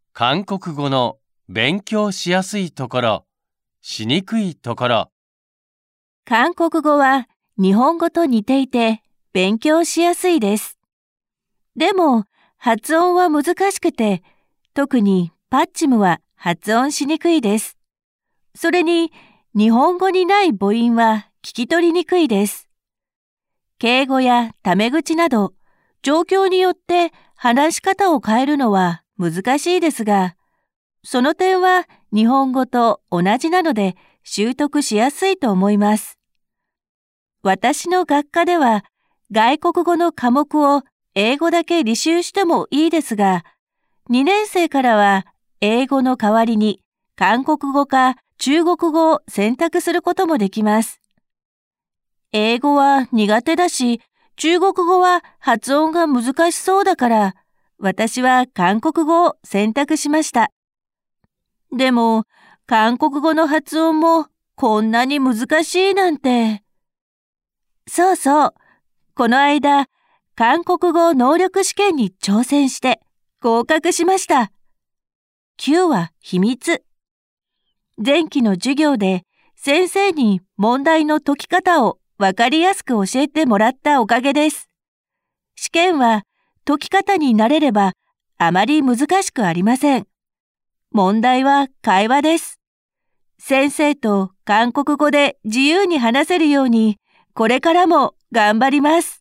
韓国語の勉強しやすいところ、しにくいところ。 韓国語は日本語と似ていて勉強しやすいです。でも発音は難しくて、特にパッチムは発音しにくいです。それに日本語にない母音は聞き取りにくいです。敬語やタメ口など、状況によって話し方を変えるのは難しいですが、その点は日本語と同じなので習得しやすいと思います。私の学科では外国語の科目を英語だけ履修してもいいですが、2年生からは英語の代わりに韓国語か中国語を選択することもできます。英語は苦手だし、中国語は発音が難しそうだから、私は韓国語を選択しました。でも、韓国語の発音もこんなに難しいなんて。そうそう。この間、韓国語能力試験に挑戦して合格しました。Q は秘密。前期の授業で先生に問題の解き方をわかりやすく教えてもらったおかげです。試験は解き方に慣れればあまり難しくありません。問題は会話です。先生と韓国語で自由に話せるように、これからも頑張ります。